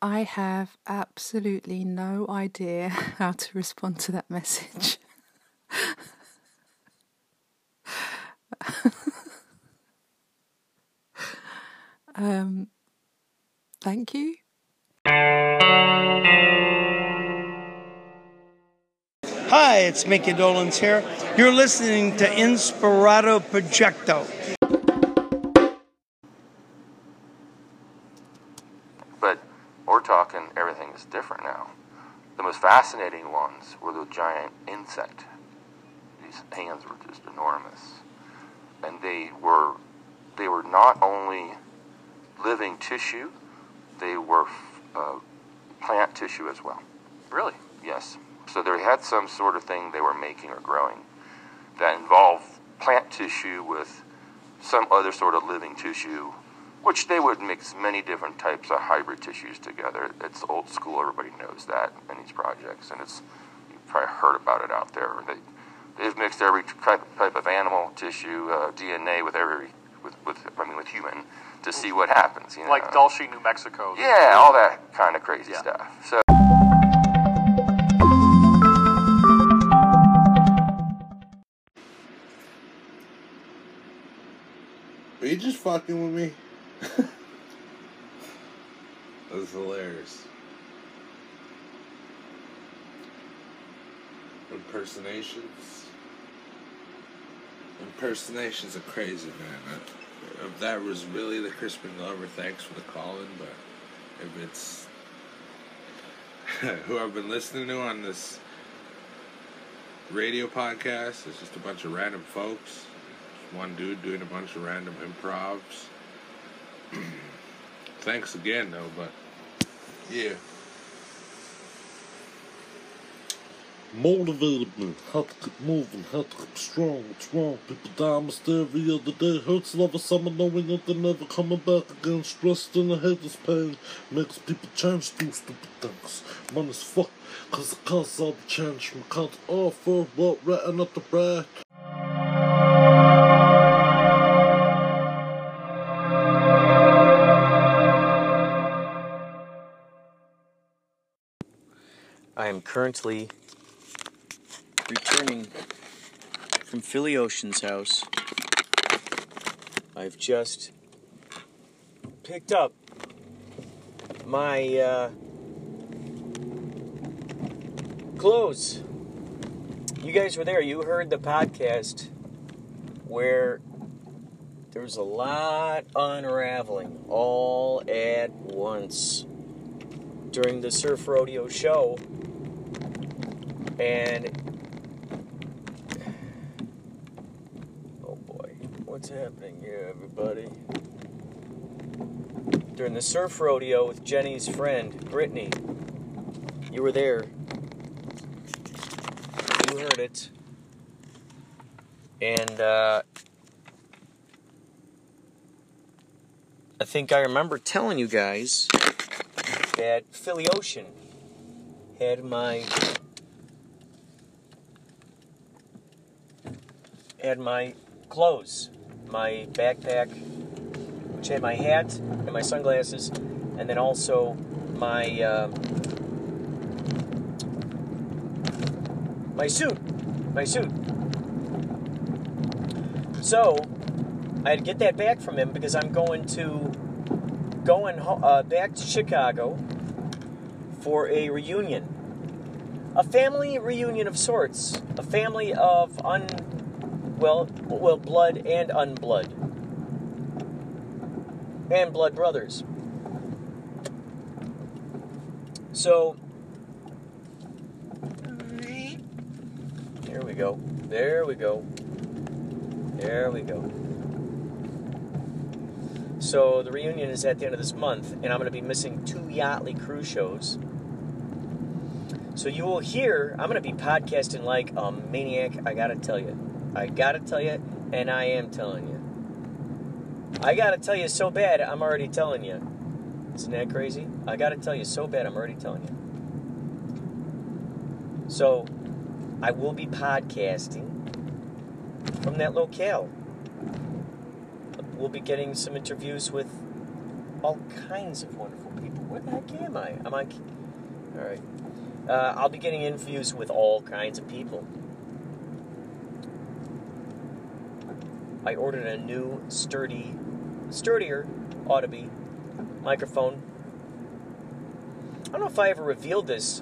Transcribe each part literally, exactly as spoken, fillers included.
I have absolutely no idea how to respond to that message. um, thank you. Hi, it's Mickey Dolenz here. You're listening to Inspirato Projecto. But we're talking everything is different now. The most fascinating ones were the giant insect. These hands were just enormous. And they were they were not only living tissue, they were uh, plant tissue as well. Really? Yes. So they had some sort of thing they were making or growing that involved plant tissue with some other sort of living tissue, which they would mix many different types of hybrid tissues together. It's old school. Everybody knows that in these projects, and it's you've probably heard about it out there. They they've mixed every type type of animal tissue, uh, D N A with every with, with I mean with human to see what happens. You know? Like Dulce, New Mexico. Yeah, all that kind of crazy yeah. stuff. So. Are you just fucking with me? That was hilarious. Impersonations. Impersonations are crazy, man. If that was really the Crispin Glover, thanks for the call-in, but if it's who I've been listening to on this radio podcast, it's just a bunch of random folks. One dude doing a bunch of random improvs. Thanks again, though, but yeah. Motivated me, had to keep moving, had to keep strong. What's wrong? People die almost every other day. Hurts love of summer knowing that they're never coming back again. Stressed in the head is pain. Makes people change, do stupid things. Money's fucked, cause it costs all the change. From count offer, what, ratting up the brag. I am currently returning from Philly Ocean's house. I've just picked up my uh, clothes. You guys were there. You heard the podcast where there was a lot unraveling all at once during the Surf Rodeo show. And oh boy, what's happening here, everybody? During the Surf Rodeo with Jenny's friend, Brittany. You were there. You heard it. And, uh, I think I remember telling you guys that Philly Ocean had my had my clothes, my backpack, which had my hat and my sunglasses, and then also my uh, my suit, my suit. So I had to get that back from him because I'm going to going uh, back to Chicago for a reunion, a family reunion of sorts, a family of un. Well, well, blood and unblood. And blood brothers. So, here we go. There we go. There we go. So, the reunion is at the end of this month, and I'm going to be missing two Yachtly cruise shows. So, you will hear, I'm going to be podcasting like a maniac, I got to tell you. I gotta tell you, and I am telling you. I gotta tell you so bad, I'm already telling you. Isn't that crazy? I gotta tell you so bad, I'm already telling you. So, I will be podcasting from that locale. We'll be getting some interviews with all kinds of wonderful people. Where the heck am I? Am I... All right. Uh, I'll be getting interviews with all kinds of people. I ordered a new, sturdy, sturdier, ought to be, microphone. I don't know if I ever revealed this.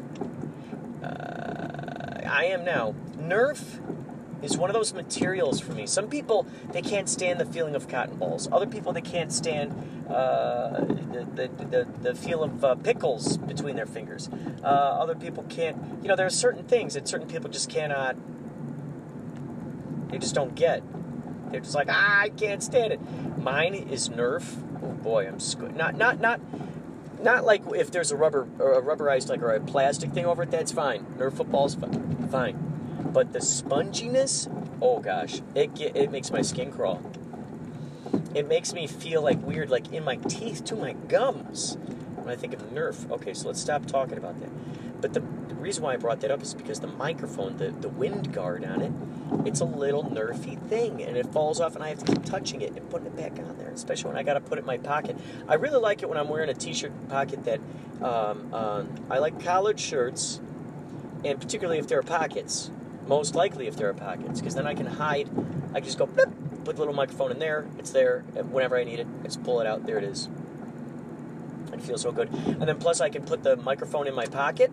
Uh, I am now. Nerf is one of those materials for me. Some people, they can't stand the feeling of cotton balls. Other people, they can't stand uh, the, the, the, the feel of uh, pickles between their fingers. Uh, other people can't, you know, there are certain things that certain people just cannot, they just don't get. They're just like, ah, I can't stand it. Mine is Nerf. Oh boy, I'm squ- not, not, not, not like if there's a rubber, or a rubberized, like, or a plastic thing over it, that's fine. Nerf football's fine. fine. But the sponginess, oh gosh, it it makes my skin crawl. It makes me feel like weird, like in my teeth to my gums when I think of Nerf. Okay, so let's stop talking about that. But the, the reason why I brought that up is because the microphone, the, the wind guard on it, it's a little Nerfy thing, and it falls off, and I have to keep touching it and putting it back on there, especially when I got to put it in my pocket. I really like it when I'm wearing a t-shirt pocket that, um, um, I like collared shirts, and particularly if there are pockets. Most likely if there are pockets, because then I can hide. I can just go, blip, put the little microphone in there. It's there. And whenever I need it, I just pull it out. There it is. It feels so good. And then plus I can put the microphone in my pocket.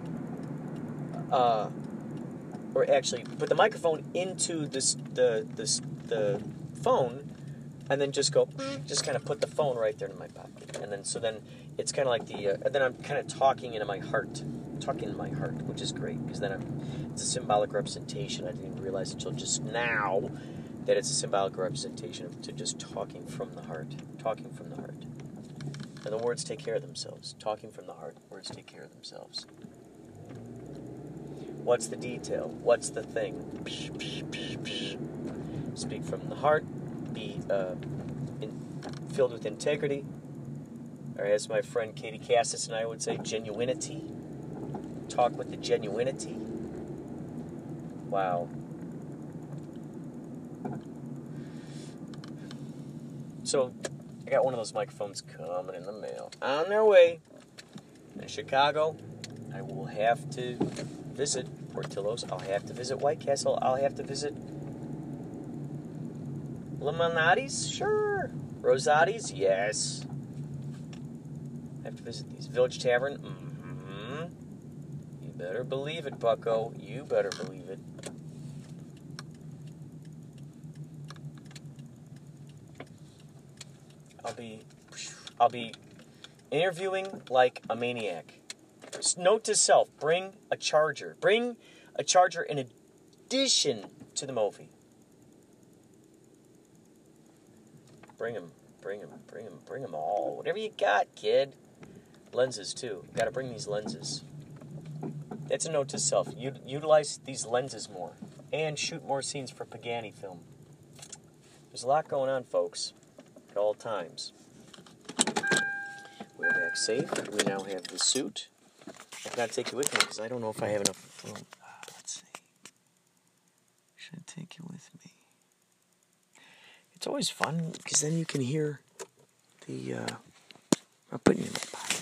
Uh, or actually, put the microphone into this, the this the phone, and then just go, just kind of put the phone right there in my pocket. And then so then it's kind of like the, uh, and then I'm kind of talking into my heart. Talking in my heart, which is great, because then I'm, it's a symbolic representation. I didn't even realize until just now that it's a symbolic representation of to just talking from the heart. Talking from the heart. And the words take care of themselves. Talking from the heart, words take care of themselves. What's the detail? What's the thing? Psh, psh, psh, psh. Speak from the heart. Be uh, in, filled with integrity. Or as my friend Katie Cassis and I would say, genuinity. Talk with the genuinity. Wow. So, I got one of those microphones coming in the mail. On their way. In Chicago, I will have to visit Portillo's. I'll have to visit White Castle. I'll have to visit Limonati's? Sure. Rosati's? Yes. I have to visit these. Village Tavern? Mm. Better believe it, bucko. You better believe it. I'll be, I'll be interviewing like a maniac. Note to self: bring a charger. Bring a charger in addition to the Mophie. Bring them, bring them, bring them, bring them all. Whatever you got, kid. Lenses too. Got to bring these lenses. That's a note to self. U- utilize these lenses more. And shoot more scenes for Pagani film. There's a lot going on, folks. At all times. We're back safe. We now have the suit. I cannot take you with me because I don't know if I have enough room. Uh, let's see. Should I take you with me? It's always fun because then you can hear the... Uh, I'll put you in my pocket.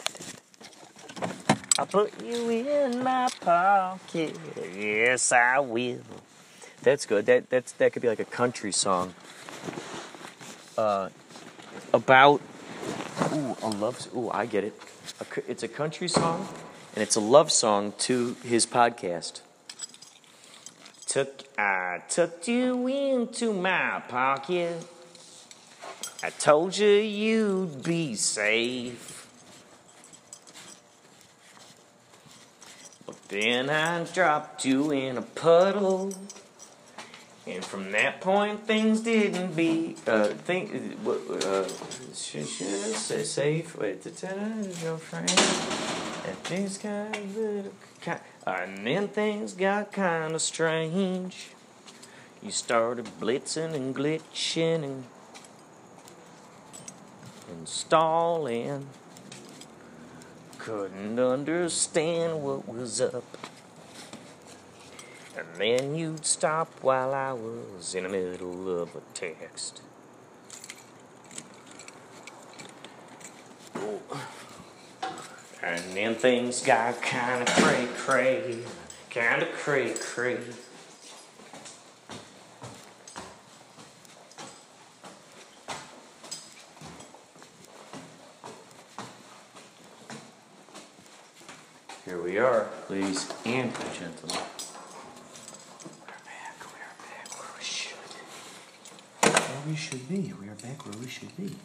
I'll put you in my pocket. Yes, I will. That's good. That that's that could be like a country song. Uh, about ooh a love. Ooh, I get it. A, it's a country song, and it's a love song to his podcast. Took I tucked you into my pocket. I told you you'd be safe. Then I dropped you in a puddle, and from that point things didn't be uh think uh should should I say safe wait to tell your friend and things kind of little kind and then things got kind of strange. You started blitzing and glitching and and stalling. Couldn't understand what was up. And then you'd stop while I was in the middle of a text. And then things got kinda cray cray, kinda cray cray. Here we are, ladies and gentlemen. We're back, we're back where we should. Where we should be, we are back where we should be.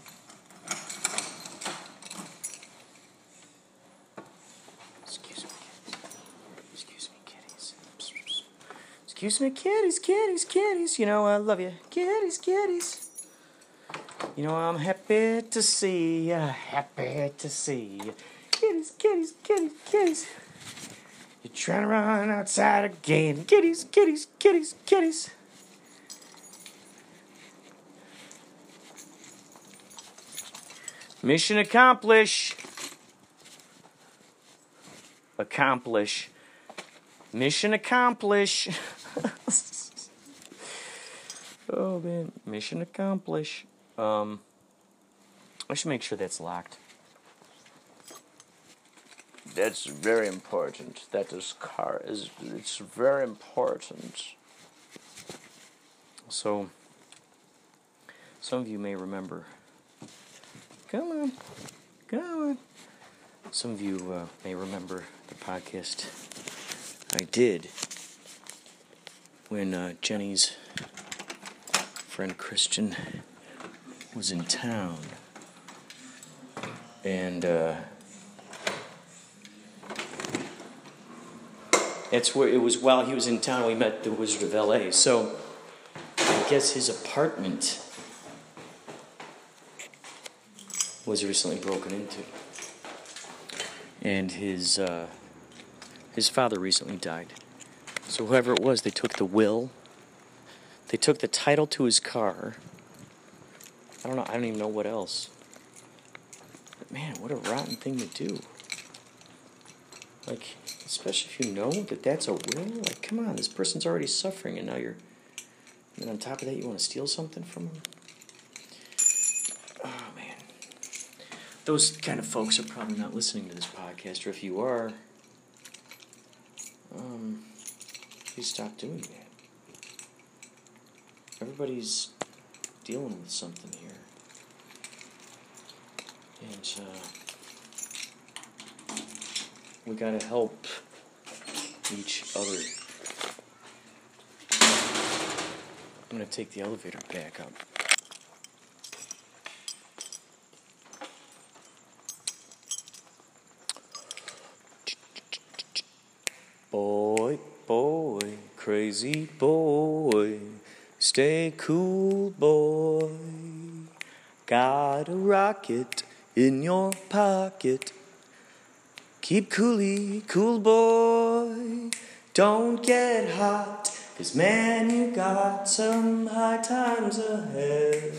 Excuse me, kitties. Excuse me, kitties. Excuse me, kitties, kitties, kitties. You know I love you. Kitties, kitties. You know I'm happy to see ya, happy to see ya. Kitties, kitties, kitties, kitties. You're trying to run outside again. Kitties, kitties, kitties, kitties. Mission accomplish. Accomplish. Mission accomplish. Oh man, mission accomplish. Um, I should make sure that's locked. That's very important. That this car is, it's very important. So, some of you may remember. Come on, come on. Some of you uh, may remember the podcast I did when uh, Jenny's friend Christian was in town. And, uh, It's where it was while he was in town we met the Wizard of L A. So I guess his apartment was recently broken into. And his uh, his father recently died. So whoever it was, they took the will. They took the title to his car. I don't know, I don't even know what else. But man, what a rotten thing to do. Like, especially if you know that that's a will. Like, come on, this person's already suffering, and now you're... And then on top of that, you want to steal something from them? Oh, man. Those kind of folks are probably not listening to this podcast, or if you are, um, please stop doing that. Everybody's dealing with something here. And, uh... we gotta help each other. I'm gonna take the elevator back up. Boy, boy, crazy boy, stay cool, boy. Got a rocket in your pocket. Keep coolly, cool boy, don't get hot, 'cause man, you got some high times ahead.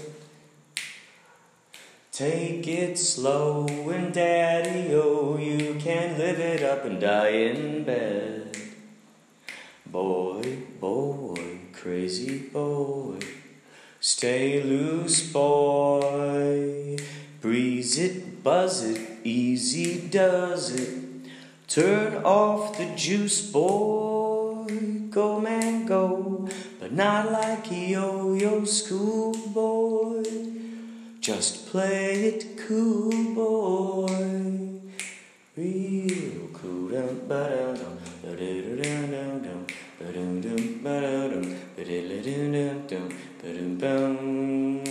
Take it slow and daddy-o, you can live it up and die in bed. Boy, boy, crazy boy, stay loose, boy. Breeze it, buzz it, easy does it. Turn off the juice, boy. Go, man, go. But not like a yo-yo schoolboy. Just play it cool, boy. Real cool. Down, ba-down, down, ba-da-da-down, down, down, ba-down, down, ba-da-down, ba-da-da-down, down, ba-down, down.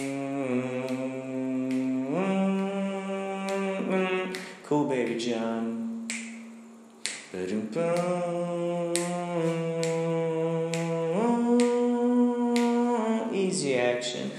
Cool, baby John. Easy action.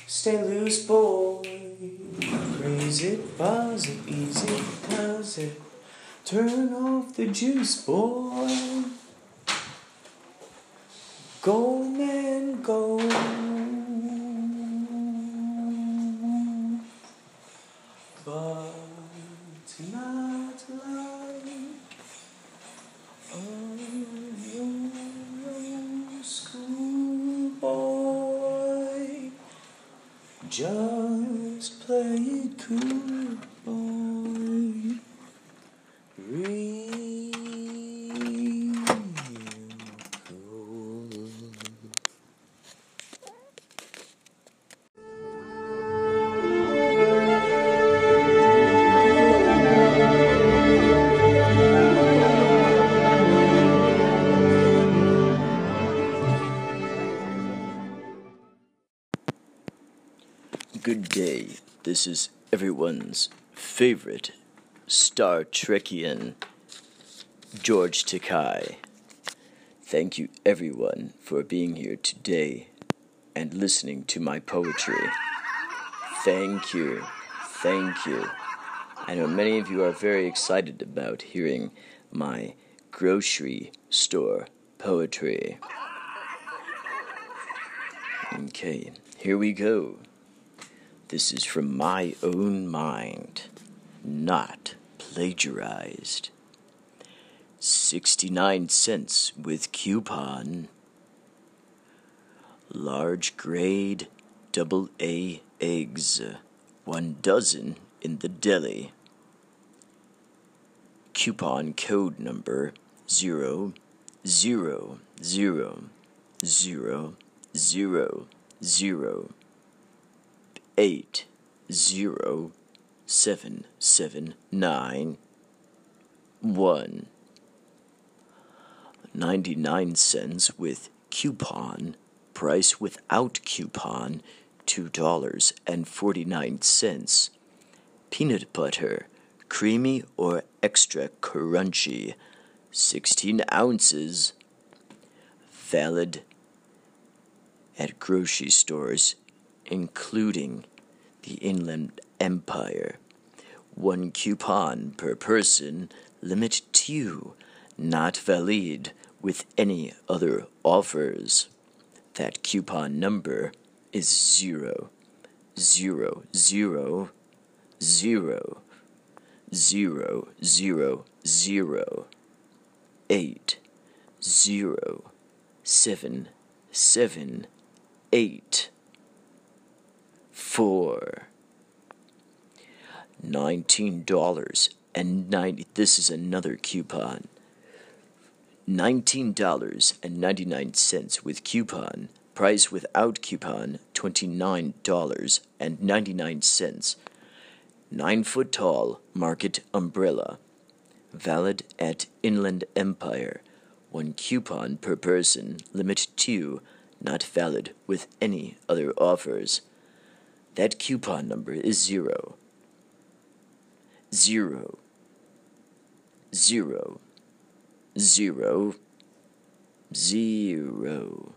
Stay loose, boy. Raise it, pause it, ease it, close it. Turn off the juice, boy. Go, man, go. But not like a schoolboy. Just play it cool, boy. Real cool. Good day. This is everyone's favorite Star Trekian, George Takei. Thank you, everyone, for being here today and listening to my poetry. Thank you. Thank you. I know many of you are very excited about hearing my grocery store poetry. Okay, here we go. This is from my own mind, not plagiarized. sixty-nine cents with coupon. Large grade double A eggs, one dozen in the deli. Coupon code number zero zero zero zero zero zero eight zero seven seven nine one. Ninety-nine cents with coupon. Price without coupon two dollars and forty-nine cents. Peanut butter, creamy or extra crunchy, sixteen ounces. Valid at grocery stores, including the Inland Empire. One coupon per person, limit two, not valid with any other offers. That coupon number is zero, zero, zero, zero, zero, zero, zero, eight, zero, seven, seven, eight. Four. Nineteen dollars and ninety. This is another coupon. Nineteen dollars and ninety-nine cents with coupon. Price without coupon. Twenty-nine dollars and ninety-nine cents. Nine foot tall market umbrella. Valid at Inland Empire. One coupon per person. Limit two. Not valid with any other offers. That coupon number is zero, zero, zero, zero, zero,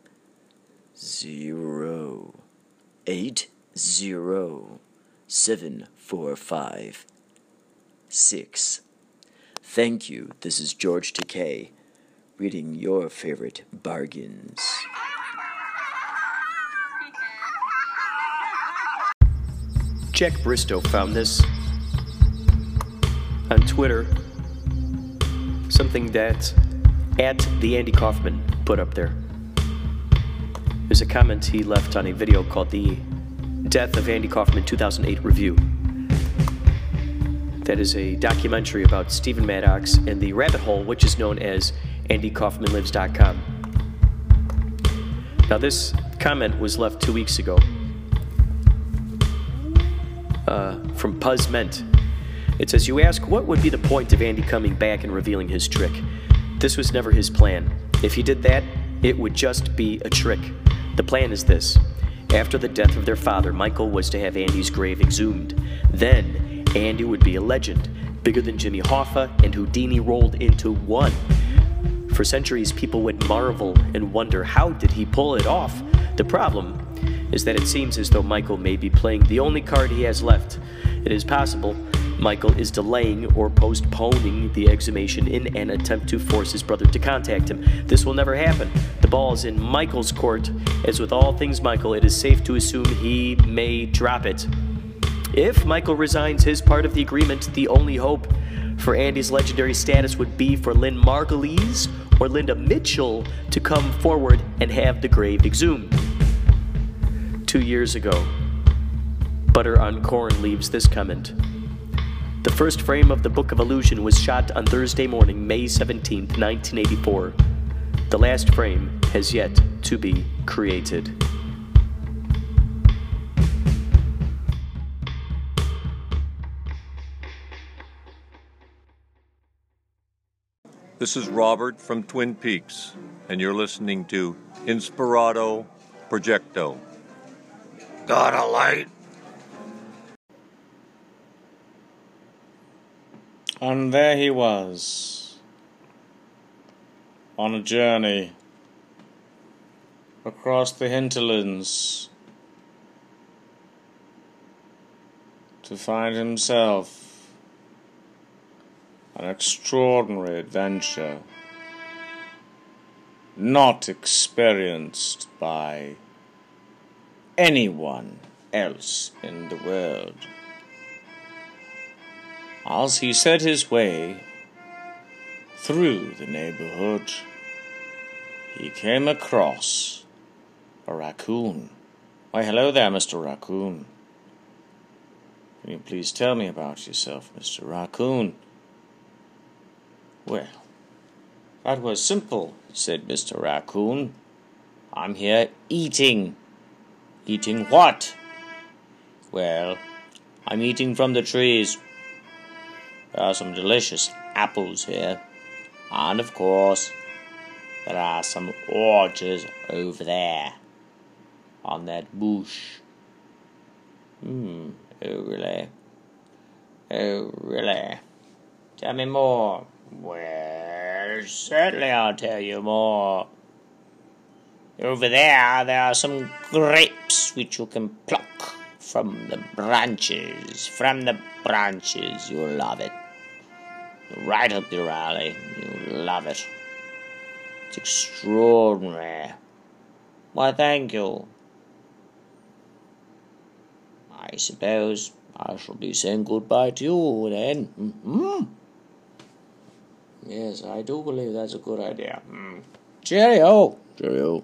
zero, eight, zero, seven, four, five, six. Thank you. This is George Takei, reading your favorite bargains. Jack Bristow found this on Twitter, something that at the Andy Kaufman put up there. There's a comment he left on a video called the Death of Andy Kaufman two thousand eight Review. That is a documentary about Stephen Maddox and the rabbit hole which is known as Andy Kaufman Lives dot com. Now this comment was left two weeks ago. Uh, from Puzzment. It says, you ask, what would be the point of Andy coming back and revealing his trick? This was never his plan. If he did that, it would just be a trick. The plan is this. After the death of their father, Michael was to have Andy's grave exhumed. Then, Andy would be a legend, bigger than Jimmy Hoffa and Houdini rolled into one. For centuries, people would marvel and wonder, how did he pull it off? The problem is that it seems as though Michael may be playing the only card he has left. It is possible Michael is delaying or postponing the exhumation in an attempt to force his brother to contact him. This will never happen. The ball is in Michael's court. As with all things Michael, it is safe to assume he may drop it. If Michael resigns his part of the agreement, the only hope for Andy's legendary status would be for Lynn Margulies or Linda Mitchell to come forward and have the grave exhumed. Two years ago, Butter on Corn leaves this comment. The first frame of the Book of Illusion was shot on Thursday morning, May seventeenth, nineteen eighty-four. The last frame has yet to be created. This is Robert from Twin Peaks, and you're listening to Inspirato Projecto. Got a light? And there he was, on a journey across the hinterlands to find himself an extraordinary adventure not experienced by anyone else in the world. As he set his way through the neighborhood, he came across a raccoon. Why, hello there, Mister Raccoon. Can you please tell me about yourself, Mister Raccoon? Well, that was simple, said Mister Raccoon. I'm here eating. Eating what? Well, I'm eating from the trees. There are some delicious apples here. And of course, there are some oranges over there on that bush. Hmm, oh really? Oh really? Tell me more. Well, certainly I'll tell you more. Over there, there are some grapes which you can pluck from the branches. From the branches, you'll love it. Right up your alley. You'll love it. It's extraordinary. Why, thank you. I suppose I shall be saying goodbye to you then. Mm-hmm. Yes, I do believe that's a good idea. Mm. Cheerio. Cheerio.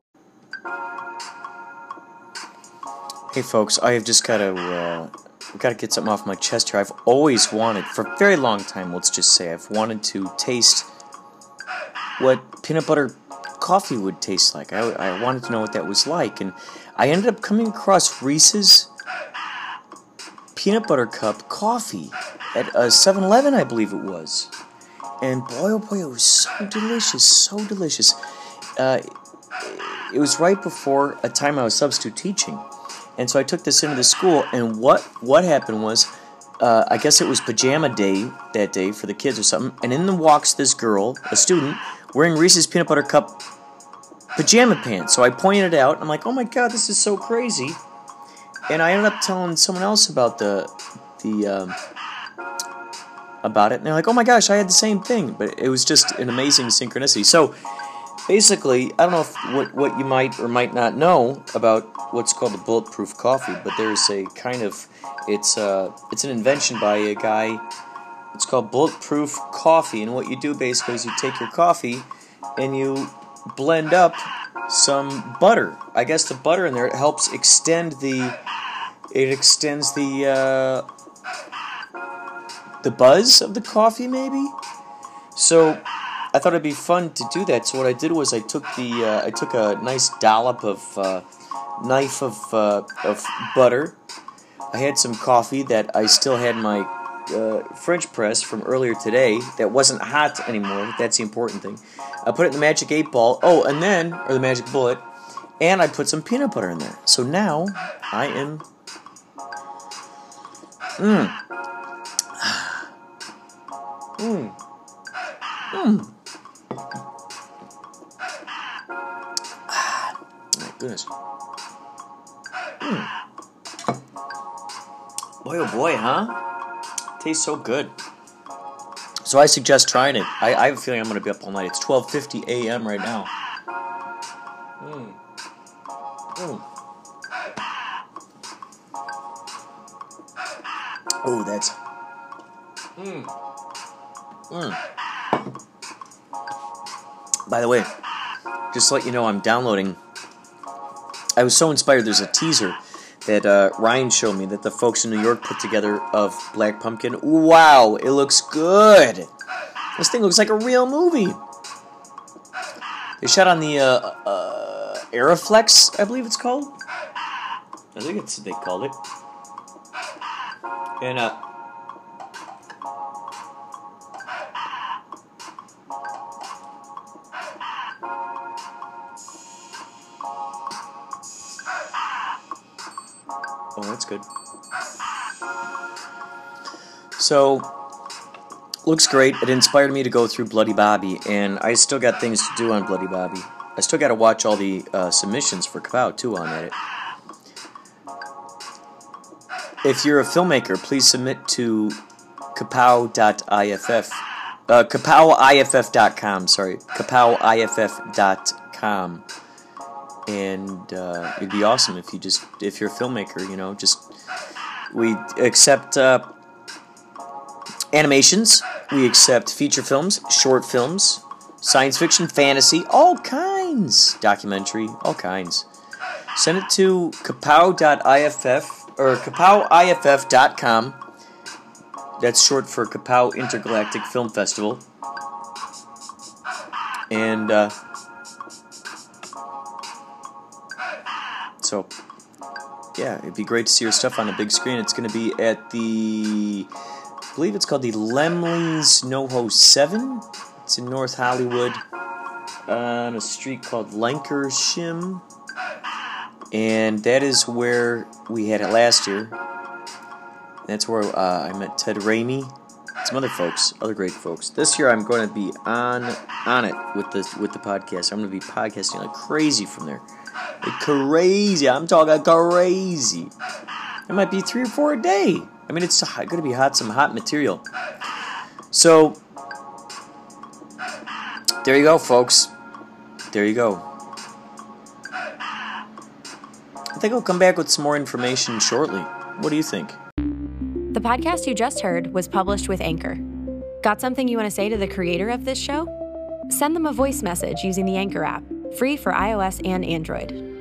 Hey folks, I have just got to uh, got to get something off my chest here. I've always wanted, for a very long time, let's just say, I've wanted to taste what peanut butter coffee would taste like. I, I wanted to know what that was like, and I ended up coming across Reese's peanut butter cup coffee at uh, seven eleven, I believe it was. And boy, oh boy, it was so delicious, so delicious. Uh, it was right before a time I was substitute teaching. And so I took this into the school, and what, what happened was, uh, I guess it was pajama day that day for the kids or something, and in walks this girl, a student, wearing Reese's Peanut Butter Cup pajama pants. So I pointed it out, and I'm like, oh my god, this is so crazy. And I ended up telling someone else about the, the, um, about it, and they're like, oh my gosh, I had the same thing. But it was just an amazing synchronicity. So basically, I don't know if, what, what you might or might not know about what's called the bulletproof coffee, but there's a kind of, it's uh, it's an invention by a guy, it's called bulletproof coffee, and what you do basically is you take your coffee and you blend up some butter. I guess the butter in there, it helps extend the, it extends the, uh, the buzz of the coffee maybe? So I thought it'd be fun to do that, so what I did was I took the uh, I took a nice dollop of uh, knife of uh, of butter. I had some coffee that I still had in my uh, French press from earlier today that wasn't hot anymore. That's the important thing. I put it in the Magic eight Ball. Oh, and then or the Magic Bullet, and I put some peanut butter in there. So now I am. Mmm. Mmm. Mmm. My goodness. Boy, oh boy, huh? Tastes so good. So I suggest trying it. I, I have a feeling I'm going to be up all night. It's twelve fifty a.m. right now. Mm. Mm. Oh, that's... Mm. Mm. By the way, just to let you know, I'm downloading... I was so inspired. There's a teaser that uh, Ryan showed me that the folks in New York put together of Black Pumpkin. Wow, it looks good. This thing looks like a real movie. They shot on the uh, uh, Aeroflex, I believe it's called. I think it's they called it. And uh, oh, that's good. So, looks great. It inspired me to go through Bloody Bobby, and I still got things to do on Bloody Bobby. I still got to watch all the uh, submissions for Kapow, too, on it. If you're a filmmaker, please submit to kapow dot I F F. Uh, kapow I F F dot com, sorry. kapow I F F dot com. And uh, it'd be awesome if you just, if you're a filmmaker, you know, just, we accept uh, animations, we accept feature films, short films, science fiction, fantasy, all kinds, documentary, all kinds. Send it to kapow dot I F F or kapow I F F dot com. That's short for Kapow Intergalactic Film Festival. And uh, so, yeah, it'd be great to see your stuff on a big screen. It's going to be at the, I believe it's called the Lemley's NoHo seven. It's in North Hollywood on a street called Lancashire. And that is where we had it last year. That's where uh, I met Ted Raimi, some other folks, other great folks. This year I'm going to be on on it with the with the podcast. I'm going to be podcasting like crazy from there, like crazy. I'm talking crazy. It might be three or four a day. I mean, it's going to be hot, some hot material. So there you go, folks. There you go. I think I'll come back with some more information shortly. What do you think? The podcast you just heard was published with Anchor. Got something you want to say to the creator of this show? Send them a voice message using the Anchor app, free for iOS and Android.